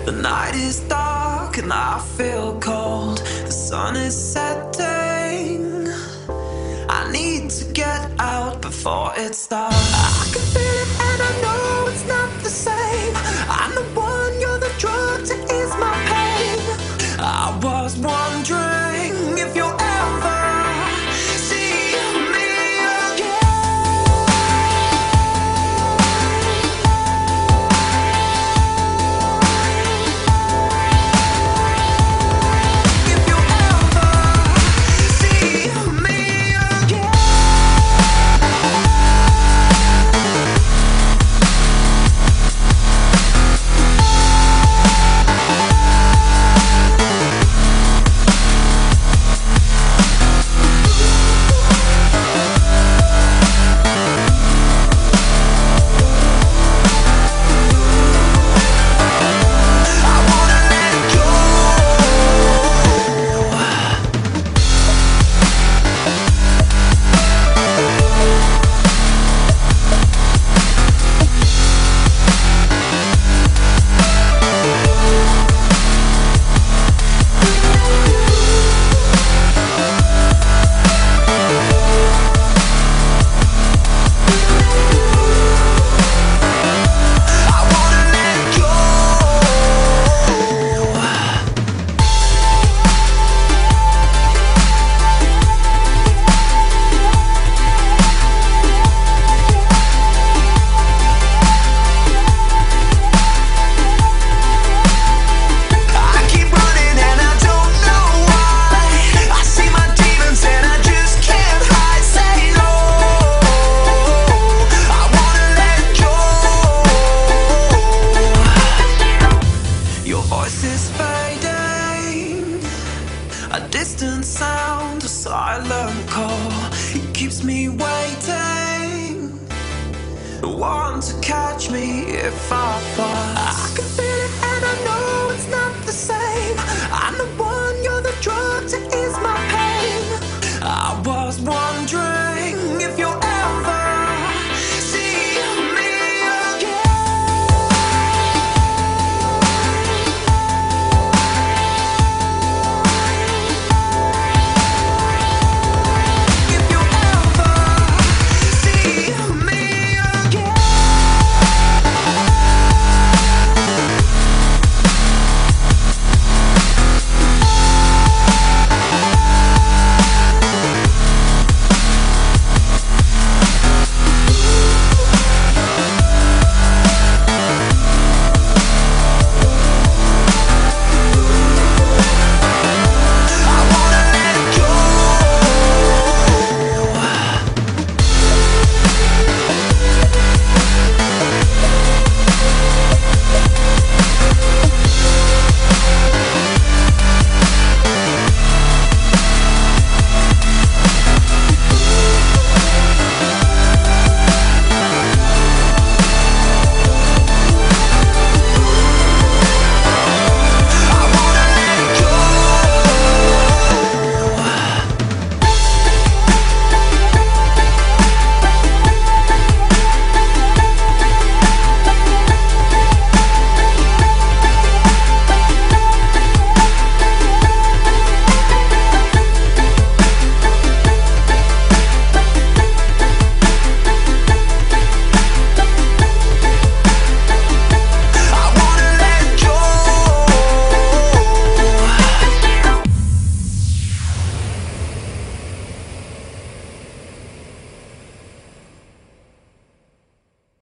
The night is dark and I feel cold. The sun is setting. I need to get out before it's dark. I can feel it and I know it's not the same. I'm the one, you're the drug to ease my pain. I was wondering if you'll ever see me again. If you'll ever see me again. A distant sound, a silent call. It keeps me waiting. The one to catch me if I fall.